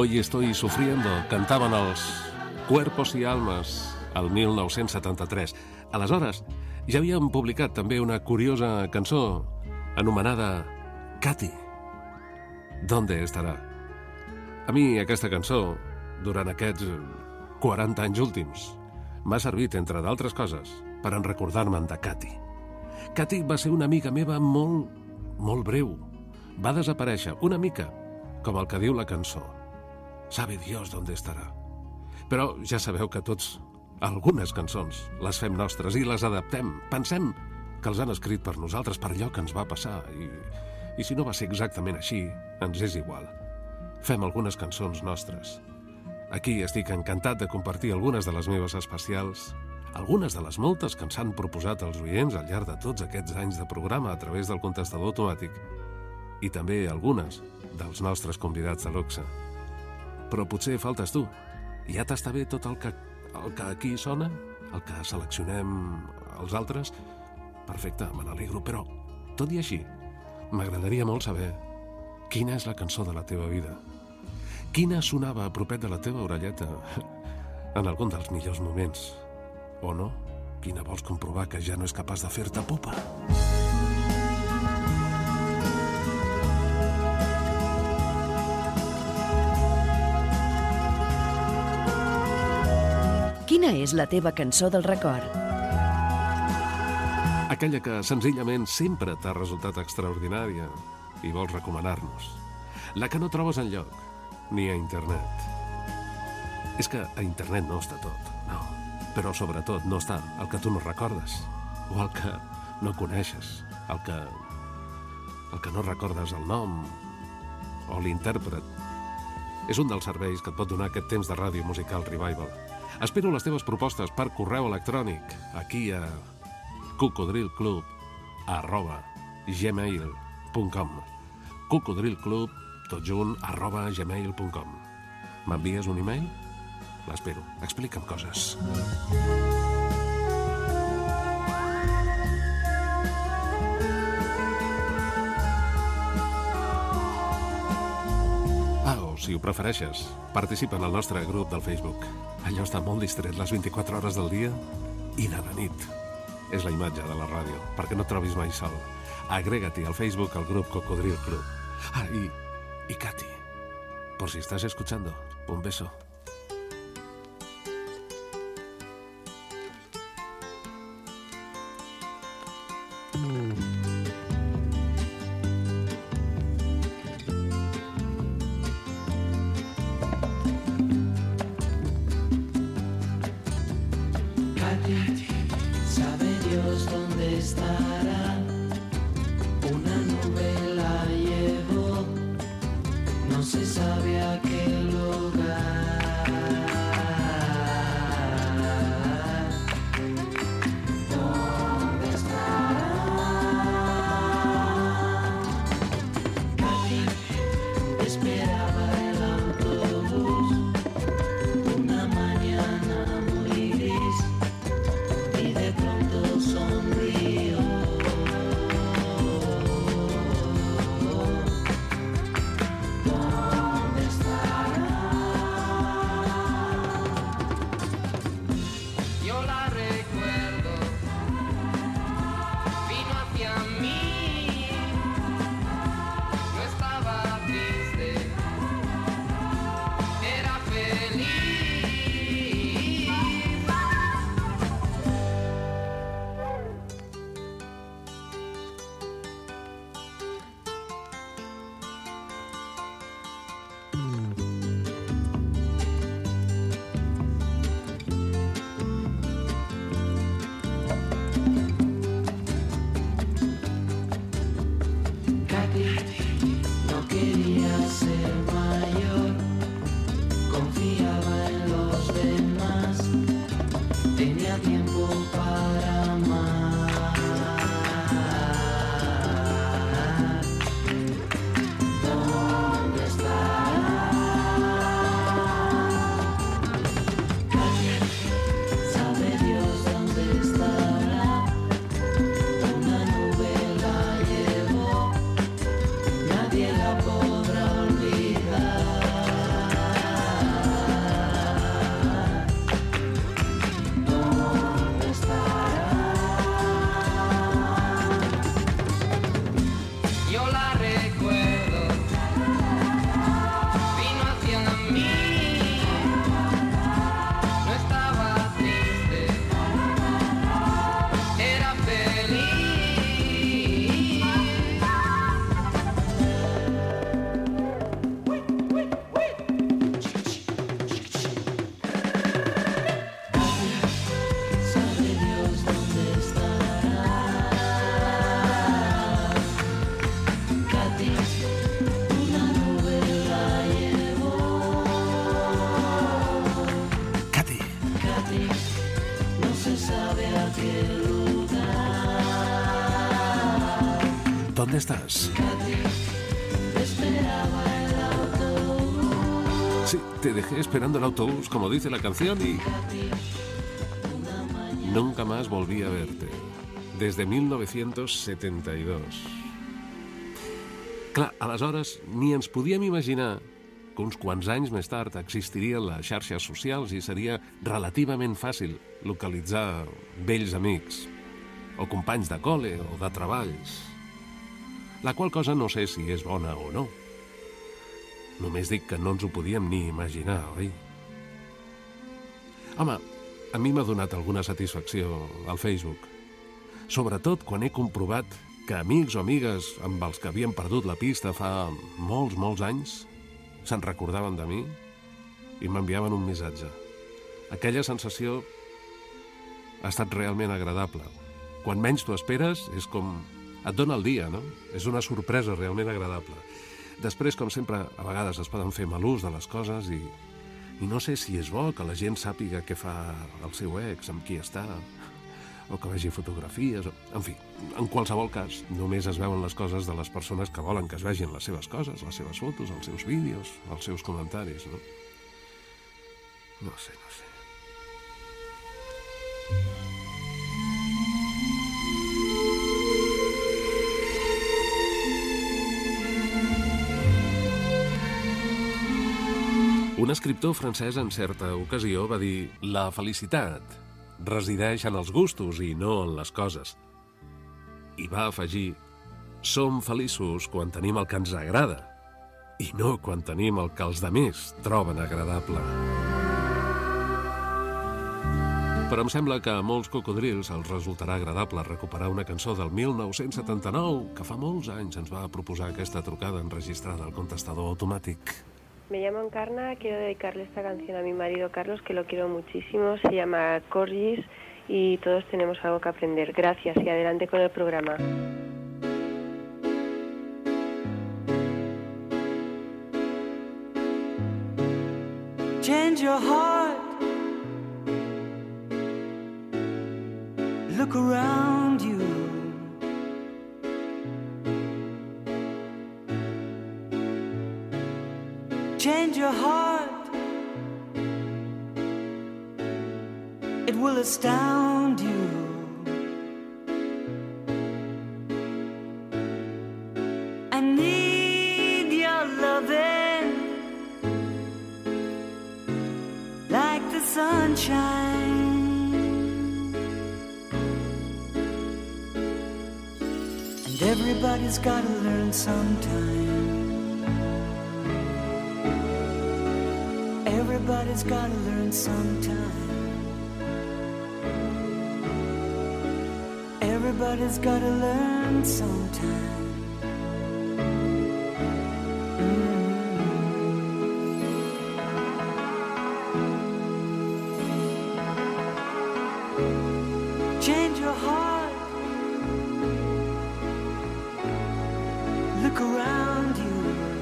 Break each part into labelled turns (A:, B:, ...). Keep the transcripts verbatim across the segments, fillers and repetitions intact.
A: Hoy estoy sufriendo, cantaven els Cuerpos y Almas el mil nou-cents setanta-tres. Aleshores, ja havien publicat també una curiosa cançó anomenada Katy. ¿Dónde estarà? A mi aquesta cançó, durant aquests quaranta anys últims, m'ha servit, entre d'altres coses, per en recordar-me'n de Katy. Katy va ser una amiga meva molt, molt breu. Va desaparèixer una mica, com el que diu la cançó. Sabe Dios dónde estarà. Però ja sabeu que tots, algunes cançons, les fem nostres i les adaptem. Pensem que els han escrit per nosaltres, per allò que ens va passar. I, i si no va ser exactament així, ens és igual. Fem algunes cançons nostres. Aquí estic encantat de compartir algunes de les meves especials, algunes de les moltes que ens han proposat els oients al llarg de tots aquests anys de programa a través del contestador automàtic, i també algunes dels nostres convidats de luxe. Però potser faltes tu. Ja t'està bé tot el que, el que aquí sona? El que seleccionem els altres? Perfecte, me n'alegro, però, tot i així, m'agradaria molt saber quina és la cançó de la teva vida. Quina sonava a propet de la teva orelleta en algun dels millors moments? O no? Quina vols comprovar que ja no és capaç de fer-te pupa?
B: Quina és la teva cançó del record?
A: Aquella que senzillament sempre t'ha resultat extraordinària i vols recomanar-nos. La que no trobes enlloc, ni a internet. És que a internet no està tot, no. Però sobretot no està el que tu no recordes, o el que no coneixes, el que, el que no recordes el nom, o l'intèrpret. És un dels serveis que et pot donar aquest temps de ràdio musical Revival. Espero les teves propostes per correu electrònic aquí a cocodrilclub arroba gmail punt com cocodrilclub, tot junt, arroba gmail punt com. M'envies un e-mail? L'espero. Explica'm coses. Ah, o si ho prefereixes, participa en el nostre grup del Facebook. Allò està molt distret les vint-i-quatre hores del dia i de la nit. És la imatge de la ràdio, perquè no et trobis mai sol. Agrega-t'hi al Facebook al grup Cocodril Club. Ah, y, y Katy, por si estás escuchando, un beso.
C: Nadie la podrá olvidar.
A: ¿dónde estás? Sí, te dejé esperando el autobús, como dice la canción, y nunca más volví a verte. Desde mil nou-cents setanta-dos. Clar, aleshores ni ens podíem imaginar que uns quants anys més tard existirien les xarxes socials i seria relativament fàcil localitzar vells amics o companys de col·le o de treballs, la qual cosa no sé si és bona o no. Només dic que no ens ho podíem ni imaginar, oi? Home, a mi m'ha donat alguna satisfacció al Facebook, sobretot quan he comprovat que amics o amigues amb els que havien perdut la pista fa molts, molts anys se'n recordaven de mi i m'enviaven un missatge. Aquella sensació ha estat realment agradable. Quan menys t'ho esperes, és com... et dona el dia, no? És una sorpresa realment agradable. Després, com sempre, a vegades es poden fer mal ús de les coses i, i no sé si és bo que la gent sàpiga què fa el seu ex, amb qui està, o que vegi fotografies, o... en fi, en qualsevol cas, només es veuen les coses de les persones que volen que es vegin les seves coses, les seves fotos, els seus vídeos, els seus comentaris, no? No sé, no sé. Un escriptor francès en certa ocasió va dir: la felicitat resideix en els gustos i no en les coses. I va afegir: som feliços quan tenim el que ens agrada i no quan tenim el que els demés troben agradable. Però em sembla que a molts cocodrils els resultarà agradable recuperar una cançó del mil nou-cents setanta-nou que fa molts anys ens va proposar aquesta trucada enregistrada al contestador automàtic.
D: Me llamo Encarna, quiero dedicarle esta canción a mi marido Carlos, que lo quiero muchísimo, se llama Corgis y todos tenemos algo que aprender. Gracias y adelante con el programa.
E: Change your heart, look around you. Change your heart, it will astound you. I need your loving like the sunshine. And everybody's gotta learn sometime. Everybody's gotta learn sometime. Everybody's gotta learn sometime. Mm-hmm. Change your heart, look around you.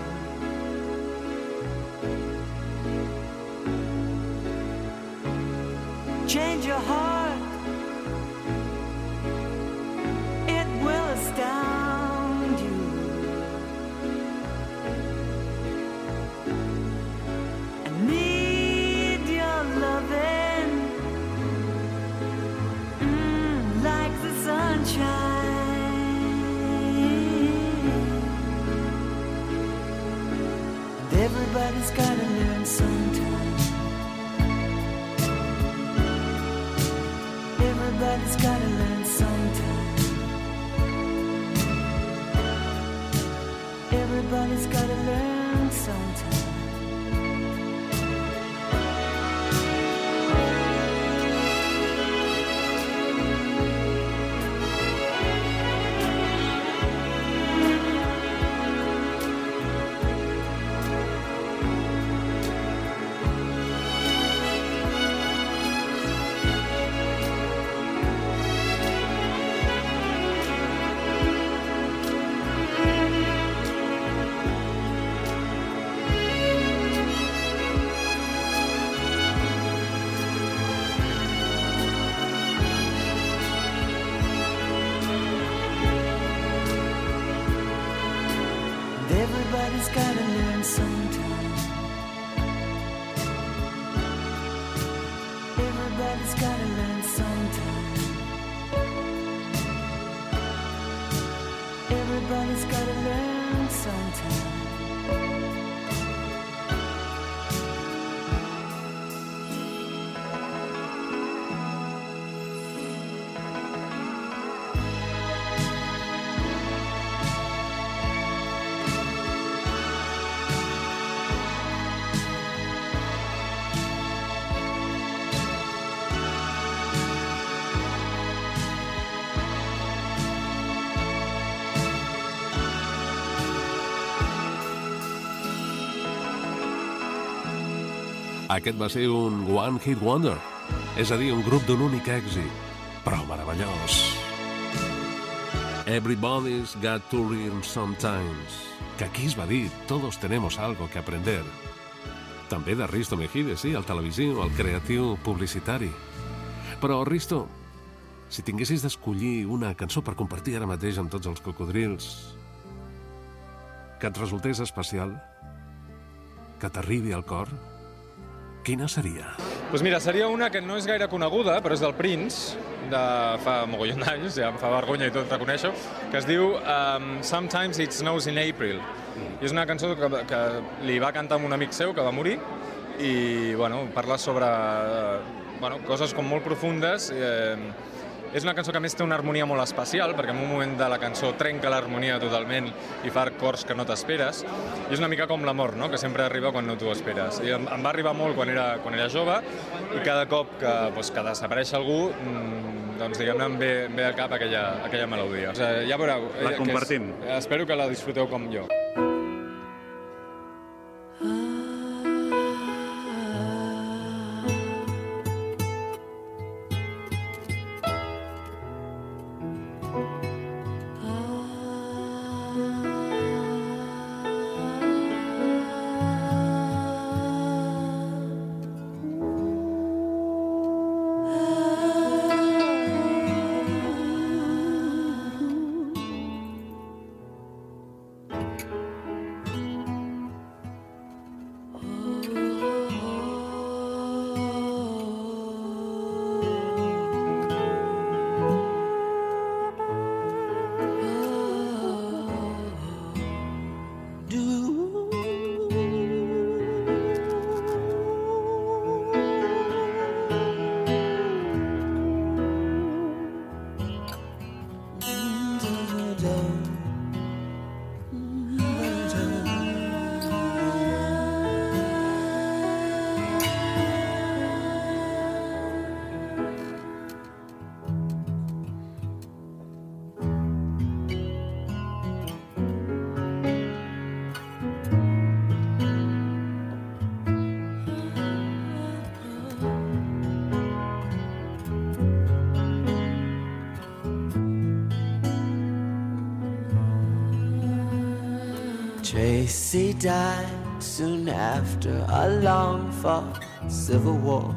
E: Change your heart, it will astound you. I need your loving, mm, like the sunshine. And everybody's gotta learn sometime. Everybody's gotta learn sometime. Everybody's gotta learn sometime. Everybody's gotta learn sometime. Everybody's gotta learn sometime.
A: Aquest va ser un One Hit Wonder, és a dir, un grup d'un únic èxit, però meravellós. Everybody's got to learn sometimes, que aquí es va dir, todos tenemos algo que aprender. També de Risto Mejide, sí, el televisiu, el creatiu publicitari. Però, Risto, si tinguessis d'escollir una cançó per compartir ara mateix amb tots els cocodrils, que et resultés especial, que t'arribi al cor, quina seria?
F: Doncs mira, seria una que no és gaire coneguda, però és del Prince, de fa mogollon d'anys, ja em fa vergonya i tot reconèixer-ho, que es diu um, Sometimes It Snows in April. I és una cançó que, que li va cantar amb un amic seu que va morir i bueno, parla sobre uh, bueno, coses com molt profundes. Eh, és una cançó que a més té una harmonia molt especial, perquè en un moment de la cançó trenca l'harmonia totalment i fa acords que no t'esperes. I és una mica com l'amor, no? Que sempre arriba quan no t'ho esperes. I em, em va arribar molt quan era, quan era jove i cada cop que, doncs, que desapareix algú, doncs diguem-ne em ve, em ve al cap aquella, aquella melodia. O sigui, ja veureu.
G: La compartim.
F: Que és, espero que la disfruteu com jo.
E: Tracy died soon after a long-fought civil war.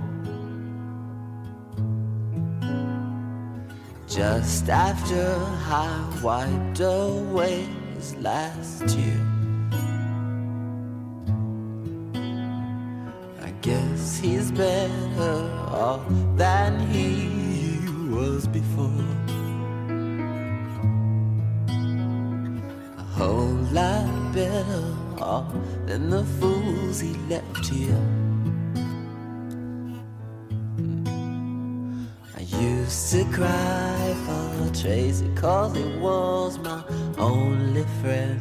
E: Just after I wiped away his last tear. I guess he's better off than he was before. A whole lot better off than the fools he left here. I used to cry for Tracy 'cause he was my only friend.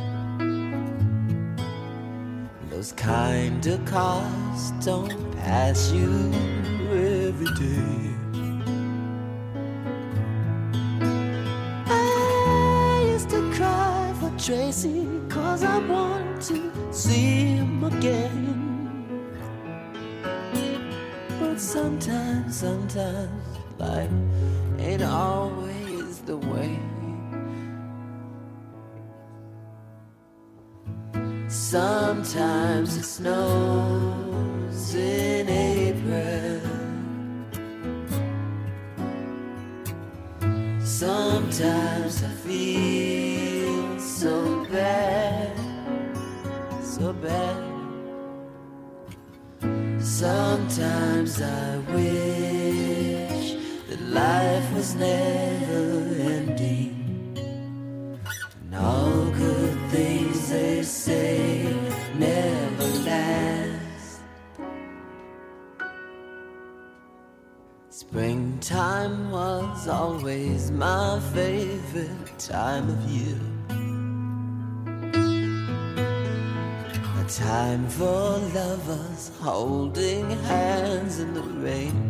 E: Those kind of cars don't pass you every day. I used to cry for Tracy 'cause I want to see him again. But sometimes, sometimes life ain't always the way. Sometimes it snows in April. Sometimes I feel so bad, so bad. Sometimes I wish that life was never ending, and all good things they say never last. Springtime was always my favorite time of year, a time for lovers holding hands in the rain.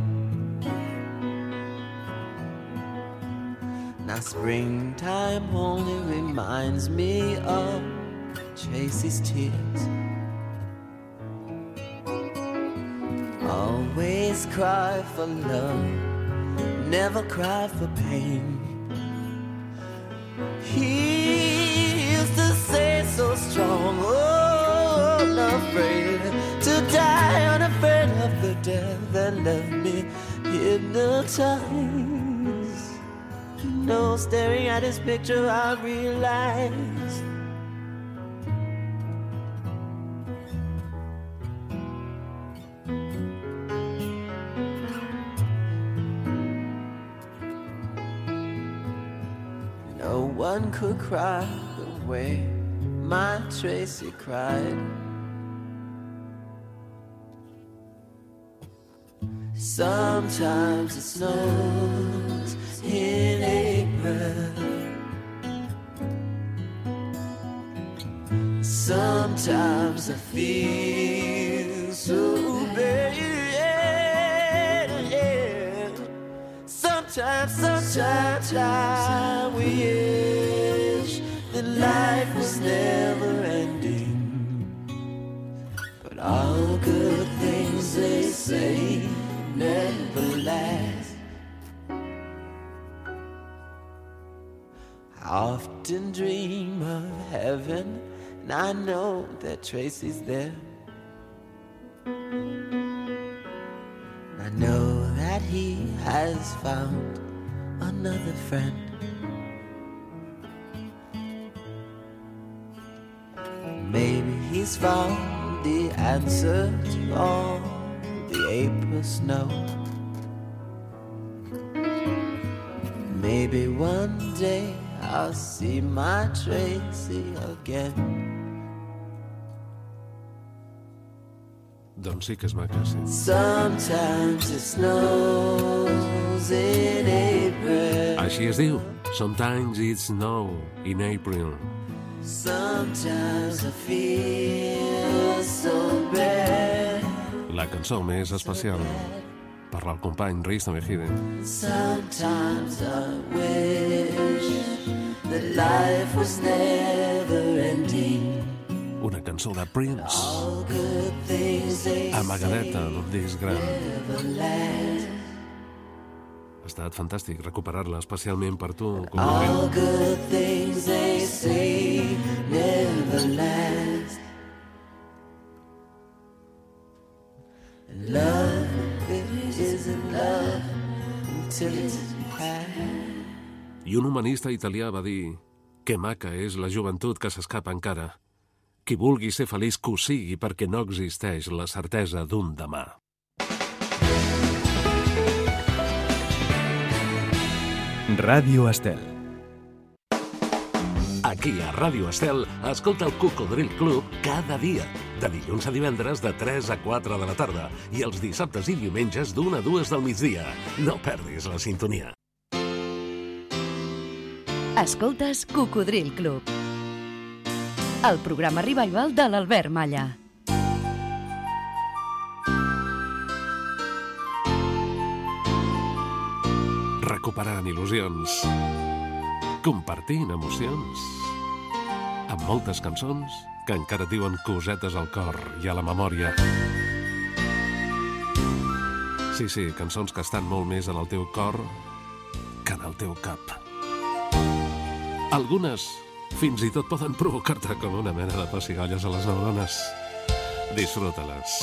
E: Now springtime only reminds me of Tracy's tears. Always cry for love, never cry for pain. He used to say so strong, oh, unafraid to die, unafraid of the death, and left me hypnotized. No, staring at his picture I realized no one could cry the way my Tracy cried. Sometimes it snows in April, sometimes I feel so bad. Sometimes, sometimes I wish that life was never ending, but all good things they say never last. I often dream of heaven, and I know that Tracy's there. I know that he has found another friend. Maybe he's found the answer to all the April snow. Maybe one day I'll see my Tracy again.
A: Doncs sí que és maca, sí.
E: Sometimes it snows in April.
A: Així es diu. Sometimes it snow in April.
E: Sometimes I feel so bad.
A: La cançó més especial per al company Risto Mejide.
E: Sometimes I wish that life was never ending.
A: Una cançó de Prince, amagadeta d'un disc gran. Ha estat fantàstic recuperar-la, especialment per tu.
E: All good things they say never last. And love, it isn't love until it's past.
A: I un humanista italià va dir que maca és la joventut que s'escapa encara. Qui vulgui ser feliç que ho sigui, perquè no existeix la certesa d'un demà.
G: Ràdio Estel.
A: Aquí a Ràdio Estel, escolta el Cocodril Club cada dia, de dilluns a divendres de tres a quatre de la tarda i els dissabtes i diumenges d'una a dues del migdia. No perdis la sintonia.
B: Escoltes Cocodril Club, el programa revival de l'Albert Malla.
A: Recuperant il·lusions, compartint emocions, amb moltes cançons que encara et diuen cosetes al cor i a la memòria. Sí, sí, cançons que estan molt més en el teu cor que en el teu cap. Algunes fins i tot poden provocar-te com una mena de pessigolles a les neurones. Disfruta-les.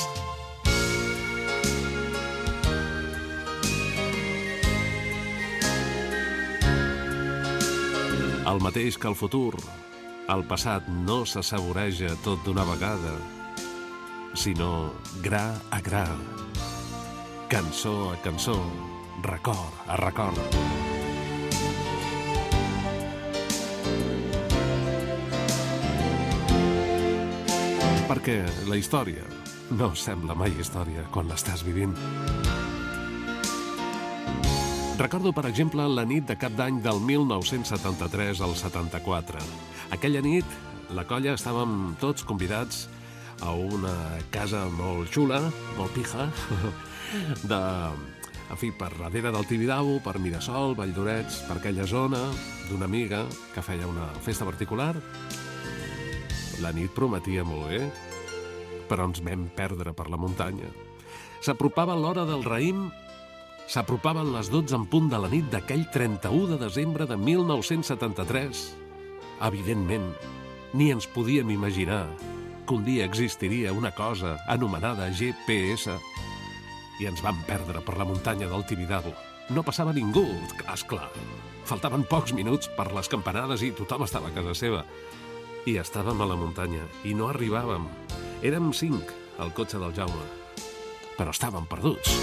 A: El mateix que el futur, el passat no s'assaboreja tot d'una vegada. sinó gra a gra, cançó a cançó, record a record. Perquè la història no sembla mai història quan l'estàs vivint. Recordo, per exemple, la nit de cap d'any del mil nou-cents setanta-tres al setanta-quatre. Aquella nit, la colla estàvem tots convidats a una casa molt xula, molt pija, de, en fi, per darrere del Tibidabo, per Mirasol, Valldorets, per aquella zona, d'una amiga que feia una festa particular. La nit prometia molt bé, però ens vam perdre per la muntanya. S'apropava l'hora del raïm, s'apropaven les dotze en punt de la nit d'aquell trenta-u de desembre de mil nou-cents setanta-tres. Evidentment, ni ens podíem imaginar que un dia existiria una cosa anomenada G P S i ens vam perdre per la muntanya del Tibidabo. No passava ningú, esclar. Faltaven pocs minuts per les campanades i tothom estava a casa seva. I estàvem a la muntanya i no arribàvem. Érem cinc al cotxe del Jaume, però estàvem perduts.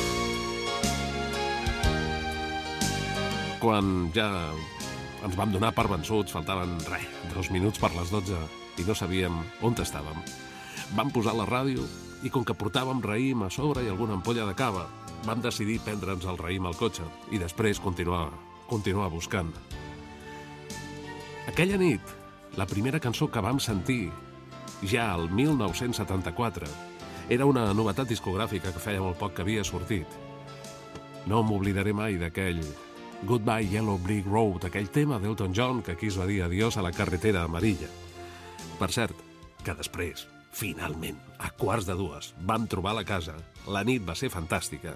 A: Quan ja ens vam donar per vençuts, faltaven, res, dos minuts per les dotze i no sabíem on estàvem. Vam posar la ràdio i com que portàvem raïm a sobre i alguna ampolla de cava, vam decidir prendre'ns el raïm al cotxe i després continuar, continuar buscant. Aquella nit, la primera cançó que vam sentir, ja al mil nou-cents setanta-quatre, era una novetat discogràfica que feia molt poc que havia sortit. No m'oblidaré mai d'aquell Goodbye Yellow Brick Road, aquell tema d'Elton John que aquí es va dir adiós a la carretera amarilla. Per cert, que després, finalment, a quarts de dues, vam trobar la casa. La nit va ser fantàstica.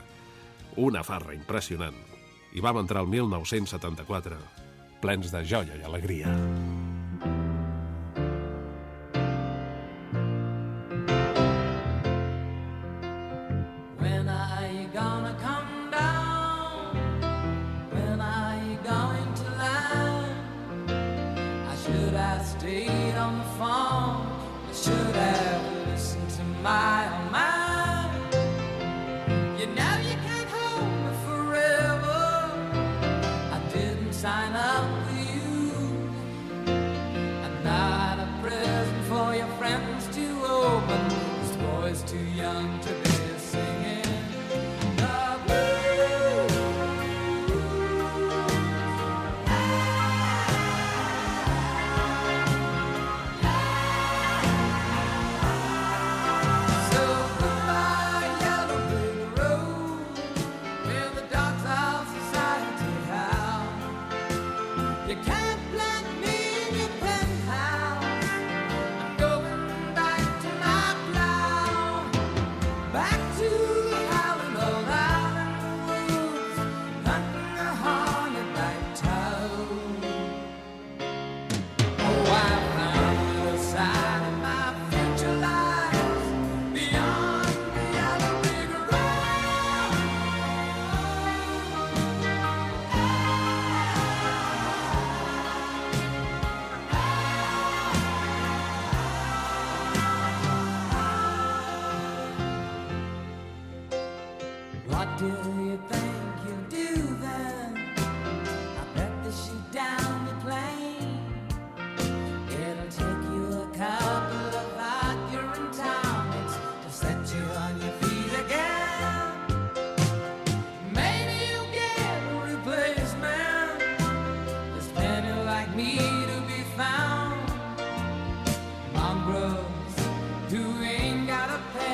A: Una farra impressionant. I vam entrar al mil nou-cents setanta-quatre, plens de joia i alegria.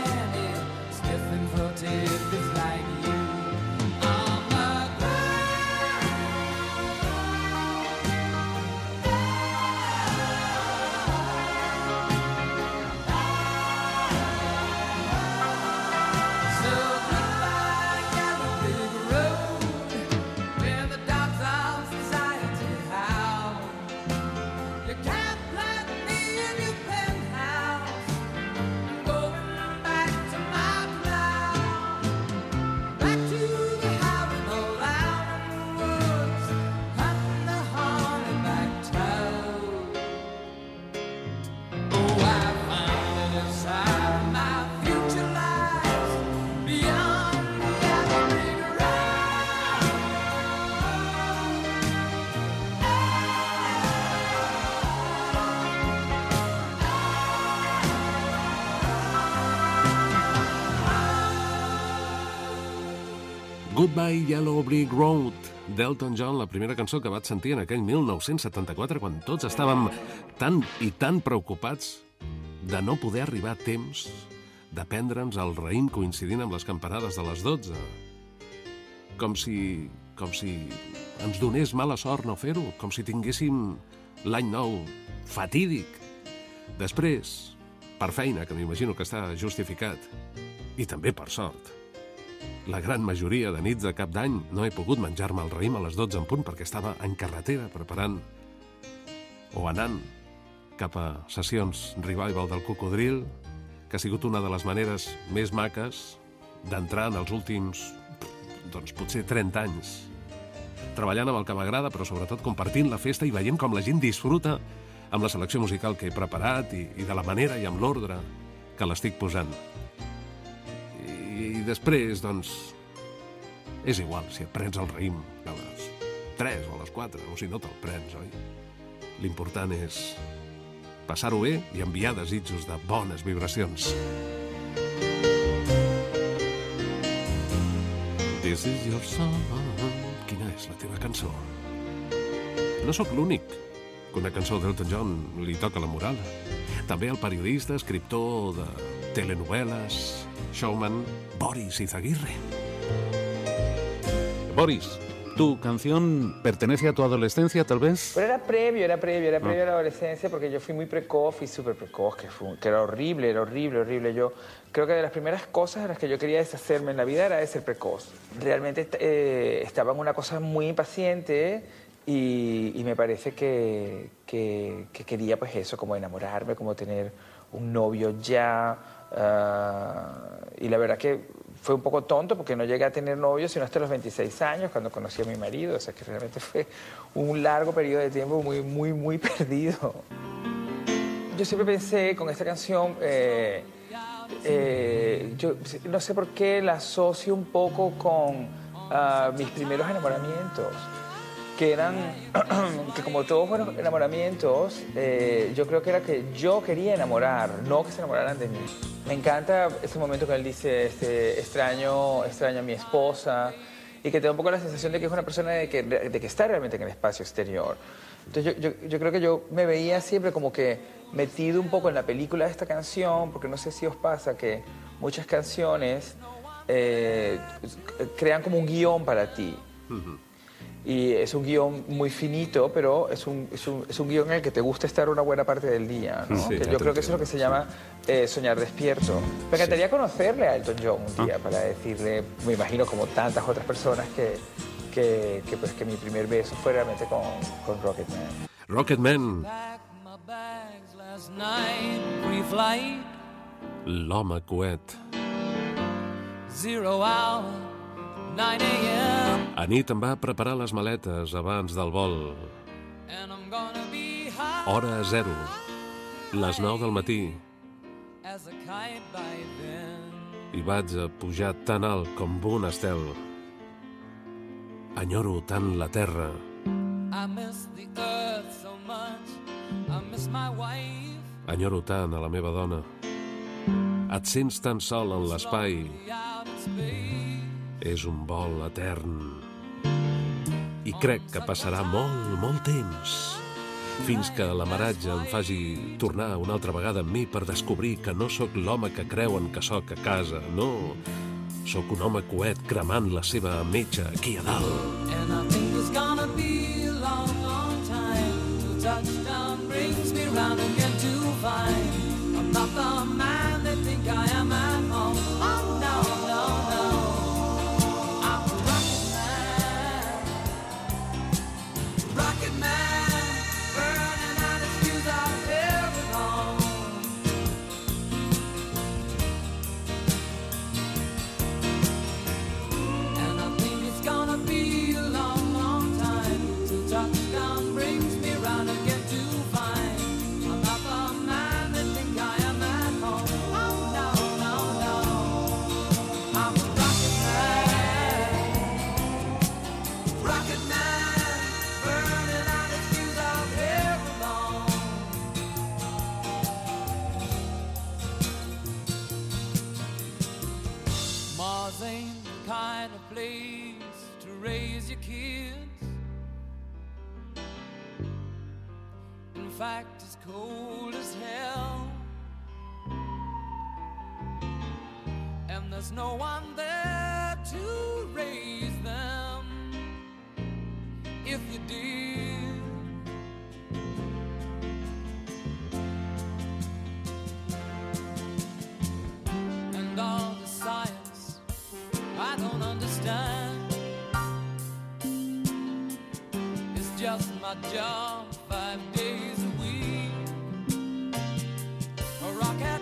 C: If it's like you, I'm a
A: Goodbye Yellow Brick Road, d'Elton John, la primera cançó que vaig sentir en aquell mil nou-cents setanta-quatre, quan tots estàvem tan i tan preocupats de no poder arribar a temps de prendre'ns el raïm coincidint amb les campanades de les dotze. Com si, com si ens donés mala sort no fer-ho, com si tinguéssim l'any nou fatídic. Després, per feina, que m'imagino que està justificat, i també per sort, la gran majoria de nits de cap d'any no he pogut menjar-me el raïm a les dotze en punt perquè estava en carretera preparant o anant cap a sessions revival del Cocodril, que ha sigut una de les maneres més maques d'entrar en els últims, doncs potser trenta anys, treballant amb el que m'agrada, però sobretot compartint la festa i veient com la gent disfruta amb la selecció musical que he preparat i, i de la manera i amb l'ordre que l'estic posant. I després, doncs, és igual si et prens el raïm a les tres o a les quatre, o si no te'l prens, oi? L'important és passar-ho bé i enviar desitjos de bones vibracions. This is your song. Quina és la teva cançó? No sóc l'únic que una cançó d'Elton John li toca la moral. També el periodista, escriptor de telenoveles, showman, Boris Izaguirre. Boris, ¿tu canción pertenece a tu adolescencia, tal vez?
H: Pero era previo, era previo, era previo a la adolescencia porque yo fui muy precoz y súper precoz, que, fue, que era horrible, era horrible, horrible. Yo creo que de las primeras cosas de las que yo quería deshacerme en la vida era de ser precoz. Realmente eh, estaba en una cosa muy impaciente y, y me parece que, que, que quería pues eso, como enamorarme, como tener un novio ya. Uh, y la verdad que fue un poco tonto porque no llegué a tener novio sino hasta los veintiséis años cuando conocí a mi marido, o sea que realmente fue un largo periodo de tiempo muy, muy, muy perdido. Yo siempre pensé con esta canción, eh, eh, yo no sé por qué la asocio un poco con uh, mis primeros enamoramientos, que eran, que como todos fueron enamoramientos, eh, yo creo que era que yo quería enamorar, no que se enamoraran de mí. Me encanta ese momento que él dice, este, extraño, extraño a mi esposa, y que tengo un poco la sensación de que es una persona de que, de que está realmente en el espacio exterior. Entonces yo, yo, yo creo que yo me veía siempre como que metido un poco en la película de esta canción, porque no sé si os pasa que muchas canciones eh, crean como un guión para ti. Uh-huh. Y es un guión muy finito, pero es un, es, un, es un guión en el que te gusta estar una buena parte del día, ¿no? Sí, que yo creo que eso es lo que se llama eh, soñar despierto. Me encantaría sí. conocerle a Elton John un día ah. para decirle, me imagino como tantas otras personas, que, que, que, pues, que mi primer beso fue realmente con, con Rocketman.
A: Rocketman. L'home coet.
I: Zero hour. nine a m
A: Anit em va preparar les maletes abans del vol. Hora zero. Les nou del matí. I vaig a pujar tan alt com un estel. Enyoro tant la terra. Enyoro tant a la meva dona. Et sents tan sol en l'espai. És un vol etern. I crec que passarà molt, molt temps fins que l'amaratge em faci tornar una altra vegada amb mi per descobrir que no sóc l'home que creuen que sóc a casa. No, sóc un home coet cremant la seva metxa aquí a dalt. And I think it's gonna be a long, long time till touchdown brings me round again to find I'm not the man they think I am at home. Oh no, no, no.
I: Brings me round again to find I'm not the man that think I am at home. kind of place to raise your kids. In fact, it's cold as hell, and there's no one there to raise them if you did. And all the science I don't understand, it's just my job five days a week. A rocket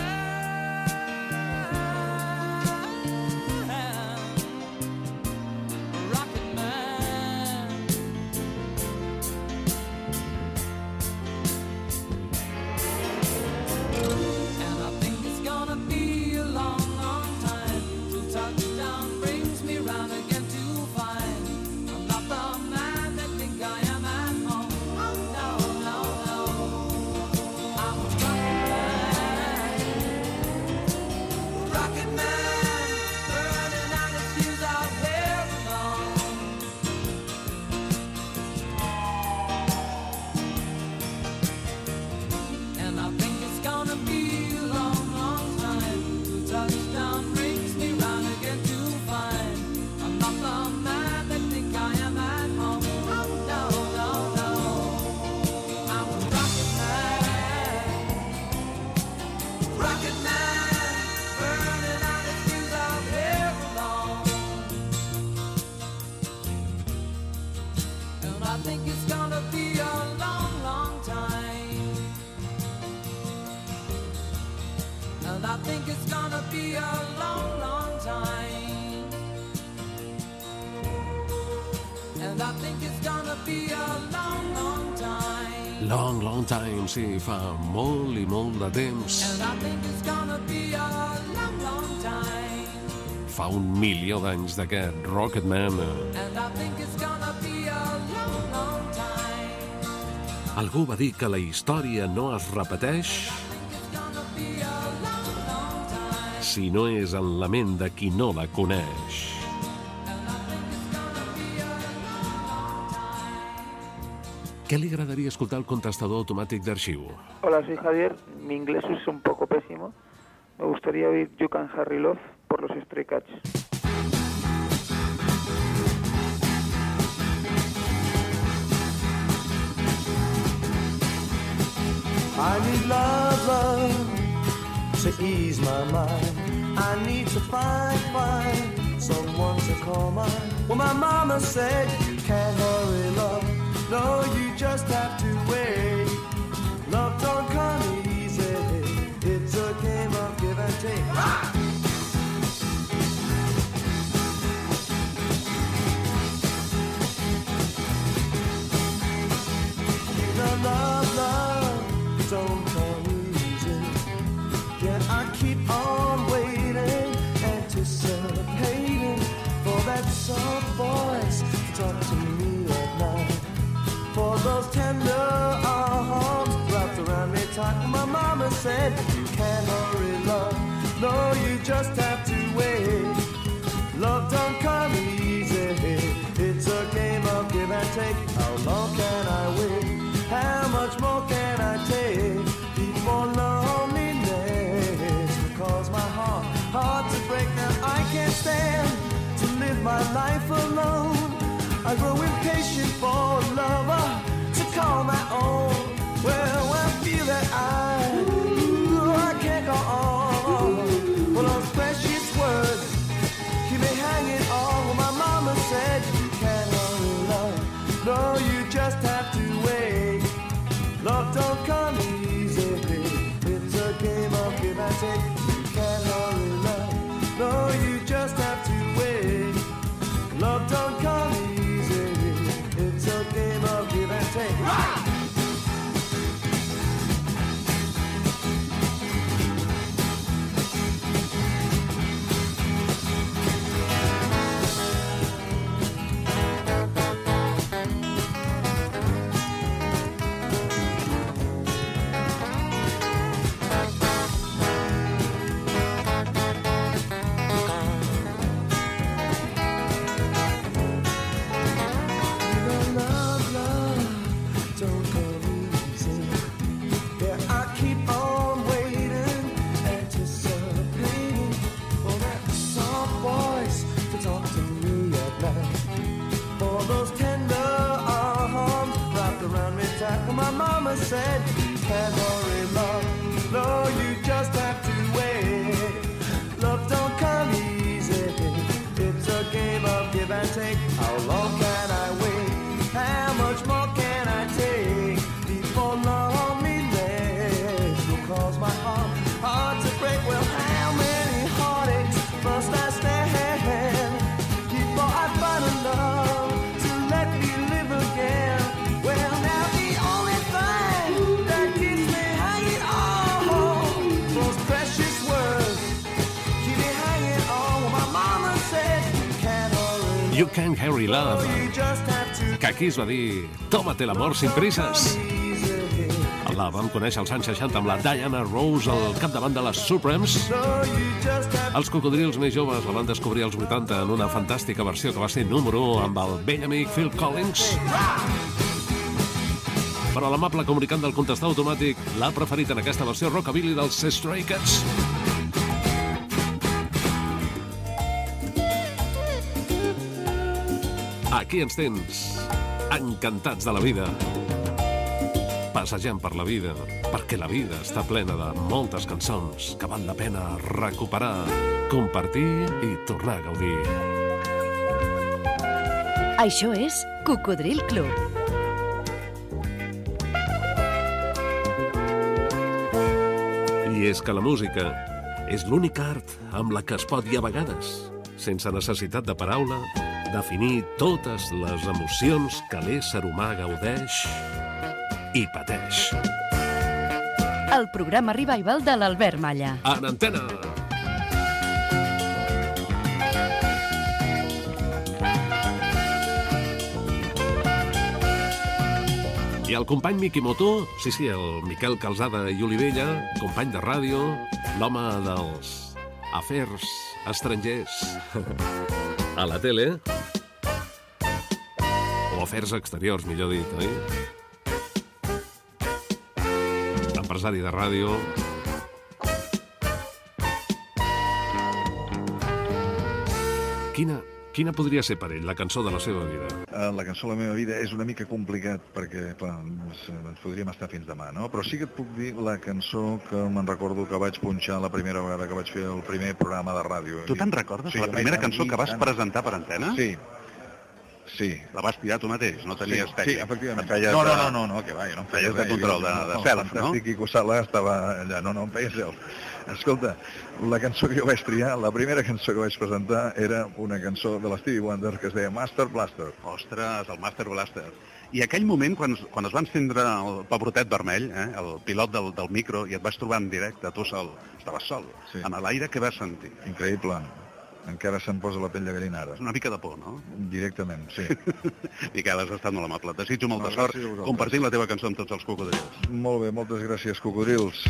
A: Long, long time, sí, fa molt i molt de temps. Fa un milió d'anys d'aquest Rocketman. Algú va dir que la història no es repeteix si no és en la ment de qui no la coneix. ¿Qué le agradaría escoltar al contestador automático de archivo?
H: Hola, soy Javier. Mi inglés es un poco pésimo. Me gustaría oír You Can Harry Love por los Stray Cats.
E: I need love, love to ease my mind. I need to find, find someone to call mine. Well, my mama said you can't hurry love. No, you just have to wait. Love don't come easy. It's a game of give and take. Ah! The love, love don't come easy. Yet I keep on waiting, anticipating for that soft voice to talk to me at night. For those tender arms wrapped around me tight. My mama said you can't hurry love. No, you just have to wait. Love don't come easy. It's a game of give and take. How long can I wait? How much more can I take before loneliness will cause my heart hard to break? Now I can't stand to live my life alone. I grow impatient for a lover to call my own. Well, I feel that I, ooh, I can't go on. Well, those precious words keep me hanging on. Well, my mama said you can't hurry love. No, you just have to wait. Love don't come easy. It's a game of give and take. You can't hurry love. No, you just have to wait. Love don't come easy. It's a game of Well, my mama said, can't hurry love, no, you just have to wait. Love don't come easy, it's a game of give and take. How long can I wait? How much more can I take before love me less will cause my heart, heart to break? Well, how many heartaches must I stand before I find a love to let me live again? Well, now the only thing that keeps me hanging on, those precious words keep me hanging on. Well, my mama said, can't hurry.
A: You Can't Hurry Love,
E: You just have to.
A: que aquí es va dir Tómate l'amor sin prisas. La vam conèixer als anys seixanta amb la Diana Ross al capdavant de les Supremes. Els cocodrils més joves la van descobrir als vuitanta en una fantàstica versió que va ser número u amb el vell amic Phil Collins. Però l'amable comunicant del contestar automàtic l'ha preferit en aquesta versió rockabilly dels Stray Cats. Aquí ens tens, encantats de la vida, passejant per la vida, perquè la vida està plena de moltes cançons que val la pena recuperar, compartir i tornar a gaudir.
B: Això és Cocodril Club.
A: I és que la música és l'únic art amb la que es pot dir a vegades, sense necessitat de paraula, definir totes les emocions que l'ésser humà gaudeix i pateix.
B: El programa Revival de l'Albert Malla.
A: En antena! I el company Miki Moto, sí, sí, el Miquel Calzada i Olivella, company de ràdio, l'home dels afers estrangers a la tele, o afers exteriors, millor dit, oi? Empresari de ràdio. Quina, quina podria ser per ell la cançó de la seva vida?
J: La cançó de la meva vida és una mica complicat perquè, clar, ens, ens podríem estar fins demà, no? Però sí que et puc dir la cançó que me'n recordo que vaig punxar la primera vegada que vaig fer el primer programa de ràdio.
K: Tu te'n recordes?
J: Sí,
K: la primera
J: tant,
K: cançó que vas
J: tant.
K: presentar per antena?
J: Sí. Sí.
K: La vas tirar tu mateix, no tenies
J: sí,
K: tècnic.
J: Sí, efectivament.
K: Et feies
J: no, no,
K: de-
J: no, no, no, que va, jo no em
K: Feies de
J: res,
K: control,
J: jo-
K: de- de
J: no,
K: self, no?
J: Fantàstic Quico Sala estava allà, no, no, em feia self. Escolta, la cançó que jo vaig triar, la primera cançó que vaig presentar era una cançó de l'Stevie Wonder que es deia Master Blaster.
K: Ostres, el Master Blaster. I aquell moment, quan, quan es va encendre el pebrotet vermell, eh, el pilot del, del micro, i et vas trobar en directe, tu sol, estaves sol,
J: Sí.
K: en l'aire, què vas sentir?
J: Increïble. Encara se'm posa la pell de gallina ara.
K: Una mica de por, no?
J: Directament, sí.
K: Miquel, has estat molt amable. Et desitjo molta
J: No,
K: sort
J: gràcies a vosaltres.
K: compartint la teva cançó amb tots els cocodrils.
J: Molt bé, moltes gràcies, cocodrils.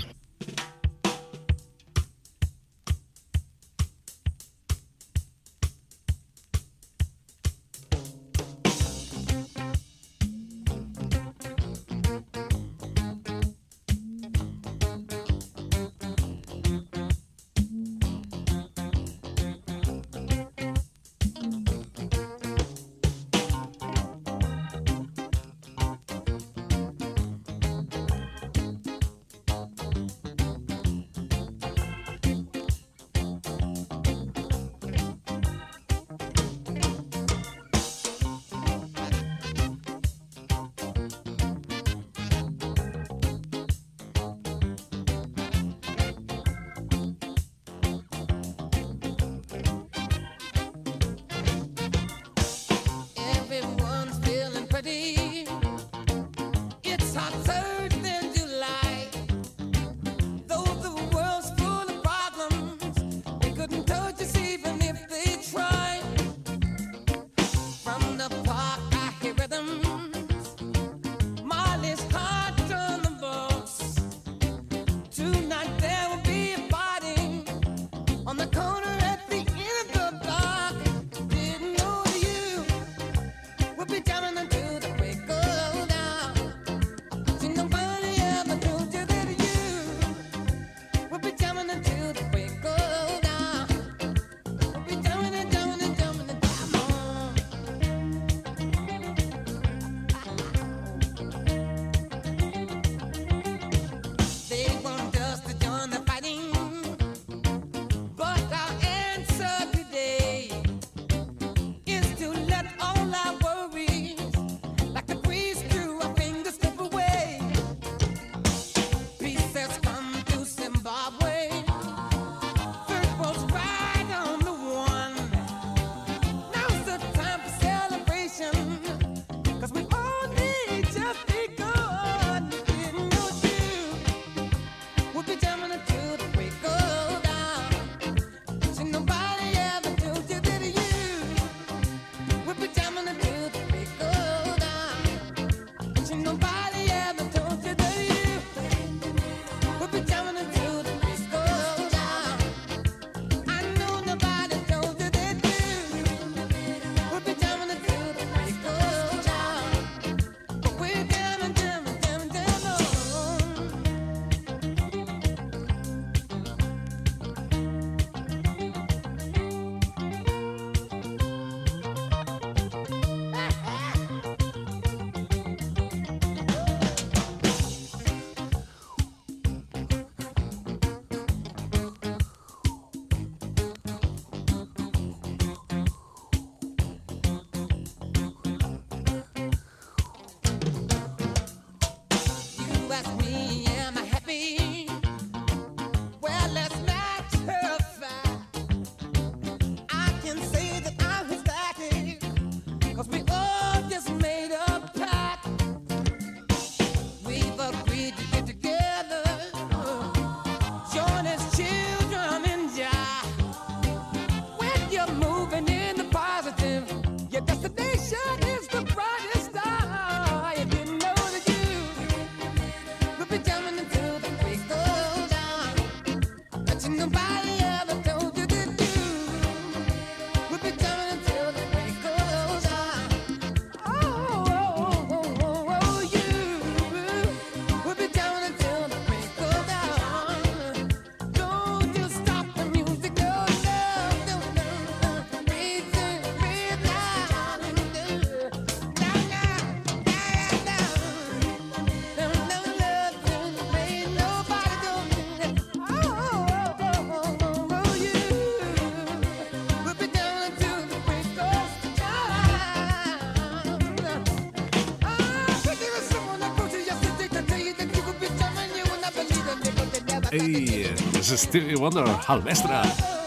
A: Ei, és Stevie Wonder, el mestre.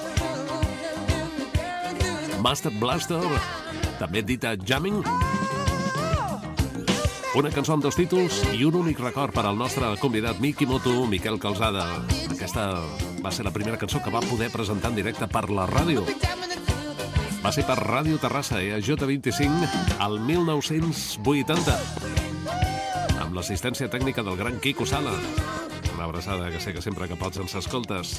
A: Master Blaster, també dita Jamming. Una cançó amb dos títols i un únic record per al nostre convidat Mikimoto, Miquel Calzada. Aquesta va ser la primera cançó que va poder presentar en directe per la ràdio. Va ser per Ràdio Terrassa, E A J vint-i-cinc, al mil nou-cents vuitanta, amb l'assistència tècnica del gran Quico Sala. Una abraçada, que sé que sempre que pots ens escoltes.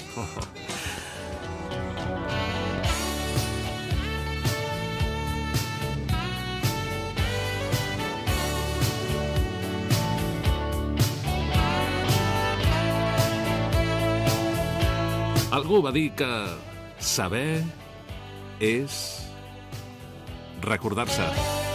A: Algú va dir que saber és recordar-se.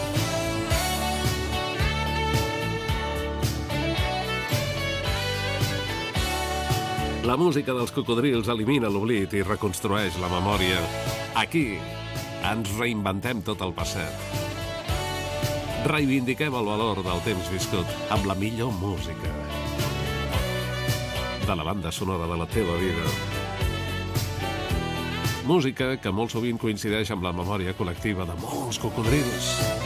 A: La música dels cocodrils elimina l'oblit i reconstrueix la memòria. Aquí ens reinventem tot el passat. Reivindiquem el valor del temps viscut amb la millor música de la banda sonora de la teva vida. Música que molt sovint coincideix amb la memòria col·lectiva de molts cocodrils.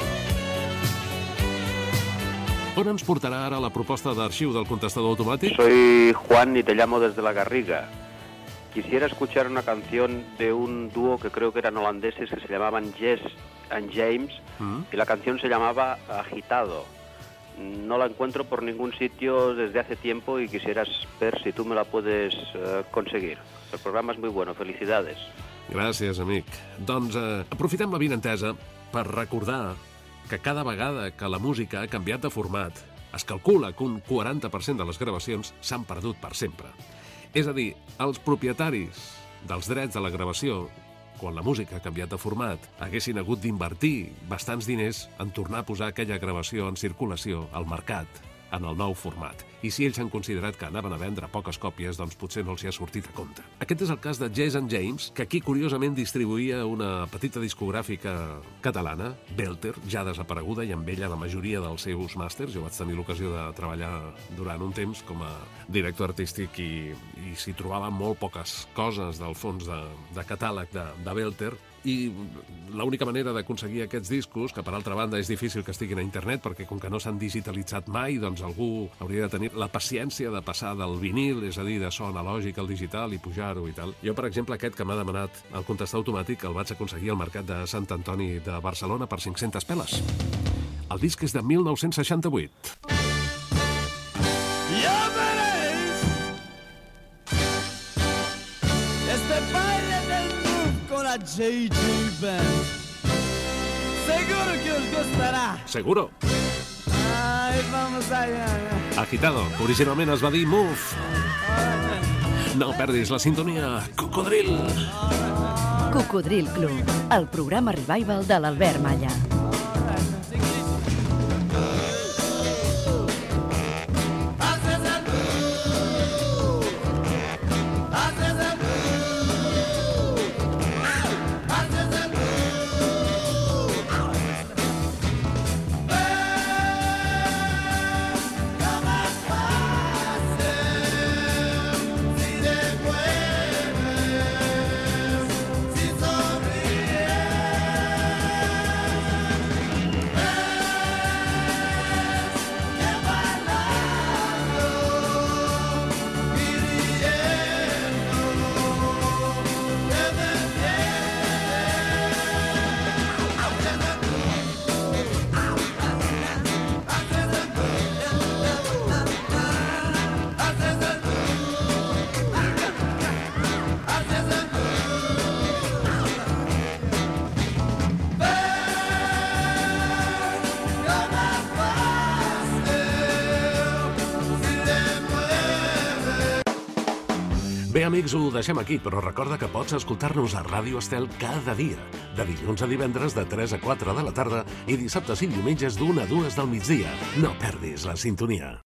A: On ens portarà ara la proposta d'arxiu del contestador automàtic?
L: Soy Juan y te llamo desde La Garriga. Quisiera escuchar una canción de un dúo que creo que eran holandeses que se llamaban Jess and James ¿Mm? Y la canción se llamaba Agitado. No la encuentro por ningún sitio desde hace tiempo y quisieras ver si tú me la puedes uh, conseguir. El programa es muy bueno, felicidades.
A: Gràcies, amic. Doncs eh, aprofitem la vinentesa per recordar que cada vegada que la música ha canviat de format, es calcula que un quaranta per cent de les gravacions s'han perdut per sempre. És a dir, els propietaris dels drets de la gravació, quan la música ha canviat de format, haguessin hagut d'invertir bastants diners en tornar a posar aquella gravació en circulació al mercat, en el nou format. I si ells han considerat que anaven a vendre poques còpies, doncs potser no els hi ha sortit a compte. Aquest és el cas de Jess and James, que aquí curiosament distribuïa una petita discogràfica catalana, Belter, ja desapareguda, i amb ella la majoria dels seus màsters. Jo vaig tenir l'ocasió de treballar durant un temps com a director artístic i, i s'hi trobaven molt poques coses del fons de, de catàleg de, de Belter, i l'única manera d'aconseguir aquests discos, que per altra banda és difícil que estiguin a internet perquè com que no s'han digitalitzat mai, doncs algú hauria de tenir la paciència de passar del vinil, és a dir, de so analògic al digital i pujar-ho i tal. Jo, per exemple, aquest que m'ha demanat el contestador automàtic el vaig aconseguir al mercat de Sant Antoni de Barcelona per cinc-centes peles. El disc és de mil nou-cents seixanta-vuit.
E: ¡Ya veréis! Este baile del groove con la J J Band. Seguro que os gustará.
A: Seguro.
E: Ay, vamos allá.
A: Agitado, originalment es va dir Move. No perdis la sintonia, Cocodril.
B: Cocodril Club, el programa revival de l'Albert Malla.
A: Bé, amics, ho deixem aquí, però recorda que pots escoltar-nos a Ràdio Estel cada dia, de dilluns a divendres de tres a quatre de la tarda i dissabtes i diumenges d'una a dues del migdia. No perdis la sintonia.